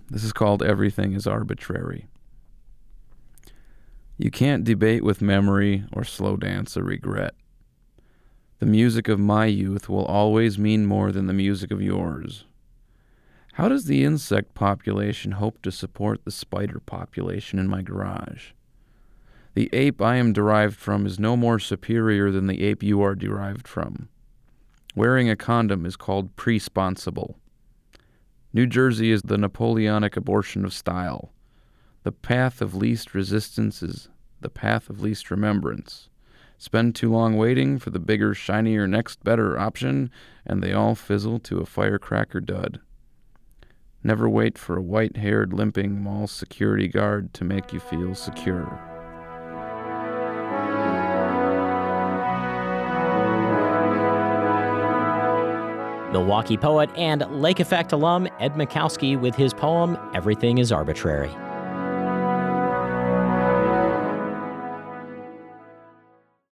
This is called Everything is Arbitrary. You can't debate with memory or slow dance a regret. The music of my youth will always mean more than the music of yours. How does the insect population hope to support the spider population in my garage? The ape I am derived from is no more superior than the ape you are derived from. Wearing a condom is called presponsible. New Jersey is the Napoleonic abortion of style. The path of least resistance is the path of least remembrance. Spend too long waiting for the bigger, shinier, next better option, and they all fizzle to a firecracker dud. Never wait for a white-haired, limping mall security guard to make you feel secure. Milwaukee poet and Lake Effect alum Ed Makowski with his poem, Everything is Arbitrary.